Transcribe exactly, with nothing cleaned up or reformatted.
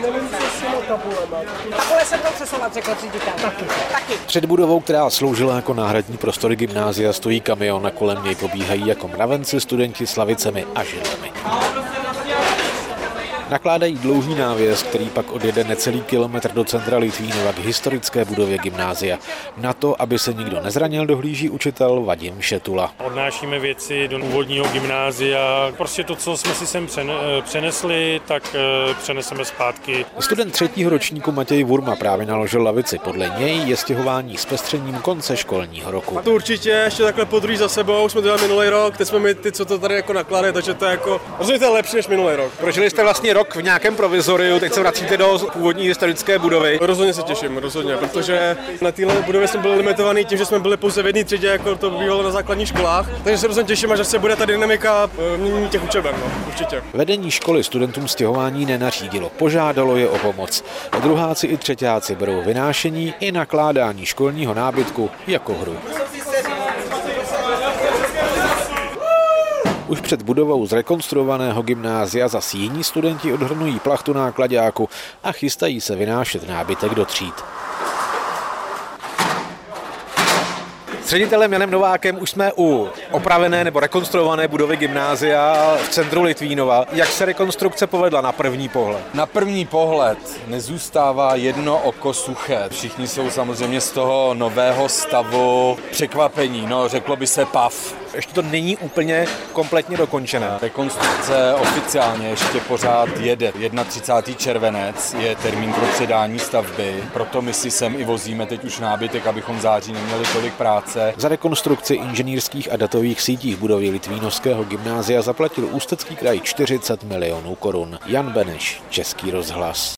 nevím, co s těma tabulema. Tabule se budou přesouvat, řekl ředitel. Taky. Taky. Před budovou, která sloužila jako náhradní prostory gymnázia, stojí kamion a kolem něj pobíhají jako mravenci studenti s lavicemi a židlemi. Nakládají dlouhý návěs, který pak odjede necelý kilometr do centra Litvínova k historické budově gymnázia. Na to, aby se nikdo nezranil, dohlíží učitel Vadim Šetula. Odnášíme věci do původního gymnázia. Prostě to, co jsme si sem přenesli, tak přeneseme zpátky. Student třetího ročníku Matěj Vurma právě naložil lavici. Podle něj je stěhování s pestřením konce školního roku. A to určitě ještě takhle podruhé za sebou, jsme to dělali minulý rok, teď jsme my ty, co to tady jako nakládají, takže to je jako rozhodně lepší než minulý rok. Prožili jste vlastně rok v nějakém provizoriu, teď se vracíte do původní historické budovy. Rozhodně se těším, rozhodně, protože na téhle budově jsme byli limitovaní tím, že jsme byli pouze v jedné třídě, jako to bývalo na základních školách, takže se rozhodně těším, že se bude ta dynamika mění těch učeben, no, určitě. Vedení školy studentům stěhování nenařídilo, požádalo je o pomoc. Druháci i třetíáci berou vynášení i nakládání školního nábytku jako hru. Už před budovou zrekonstruovaného gymnázia zas jiní studenti odhrnují plachtu náklaďáku a chystají se vynášet nábytek do tříd. S ředitelem Janem Novákem už jsme u opravené nebo rekonstruované budovy gymnázia v centru Litvínova. Jak se rekonstrukce povedla na první pohled? Na první pohled nezůstává jedno oko suché. Všichni jsou samozřejmě z toho nového stavu překvapení, no řeklo by se pav. Ještě to není úplně kompletně dokončené. Rekonstrukce oficiálně ještě pořád jede. třicátého prvního červenec je termín pro předání stavby, proto my si sem i vozíme teď už nábytek, abychom v září neměli tolik práce. Za rekonstrukci inženýrských a datových sítí v budově Litvínovského gymnázia zaplatil Ústecký kraj čtyřicet milionů korun. Jan Beneš, Český rozhlas.